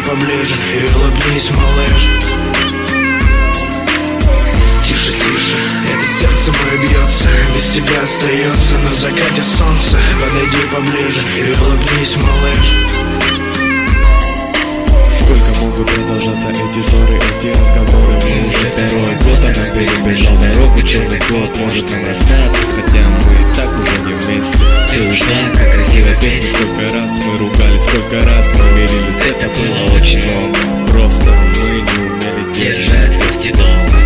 поближе и улыбнись, малыш. Тише, тише, это сердце мое бьется, без тебя остается на закате солнца. Подойди поближе и улыбнись, малыш. Сколько могут продолжаться эти ссоры, эти разговоры? Мы уже второй год, она перебежал дорогу, черный кот может нам расстаться, хотя мы и так уже не вместе. Ты ушла, как красивая песня. Сколько раз мы ругались, сколько раз мы мирились, это было очень много. Просто мы не умели Держать вместе долго.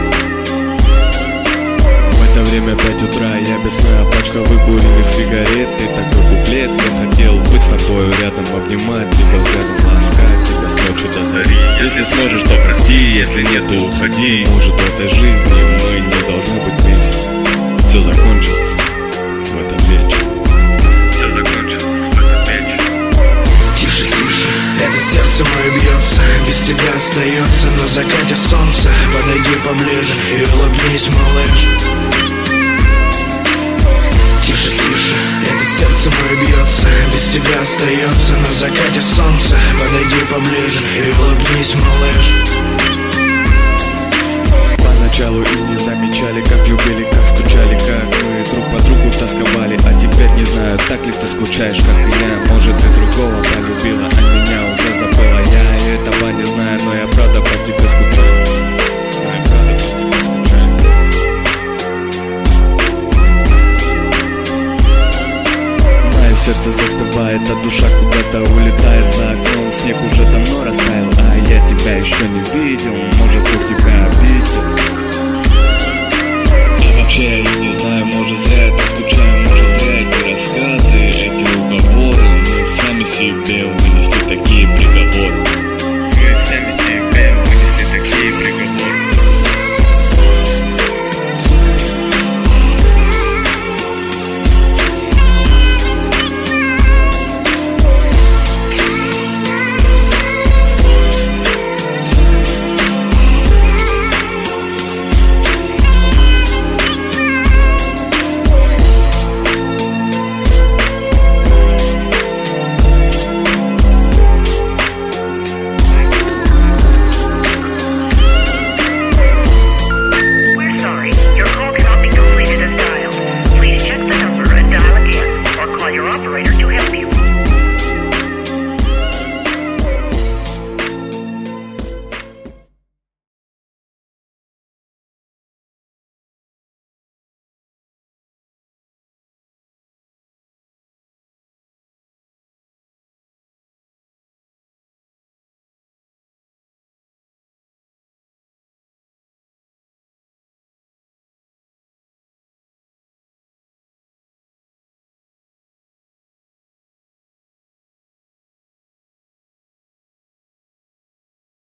В это время 5 утра, я без сна, пачка выкуренных сигарет. И такой куплет: я хотел быть с тобою рядом, обнимать тебя, взглядом ласкать тебя с ночи до зари. Если сможешь, то прости, если нет, то уходи. Может, в этой жизни мы не должны быть вместе. Все закончилось в этот вечер. Все закончилось в этот вечер. Тише, тише, это сердце мое бьется, без тебя остается на закате солнца. Подойди поближе и улыбнись, малыш. Тише, тише, это сердце мое бьется, без тебя остается на закате солнца. Подойди поближе и улыбнись, малыш. Поначалу и не замечали, как любили, как скучали, как мы друг по другу тосковали. А теперь не знаю, так ли ты скучаешь, как и я. Может, ты другого полюбила, а меня уже забыла. Я этого не знаю, но я правда по тебе скучаю. Но я правда по тебе скучаю. Мое сердце застывает, а душа куда-то улетает за окном. Снег уже давно растаял, а я тебя еще не видел. Может, у тебя обидел. Вообще я и не знаю, может зря это скучаю, может зря эти рассказы, эти уговоры. Мы сами себе вынесли такие приговоры.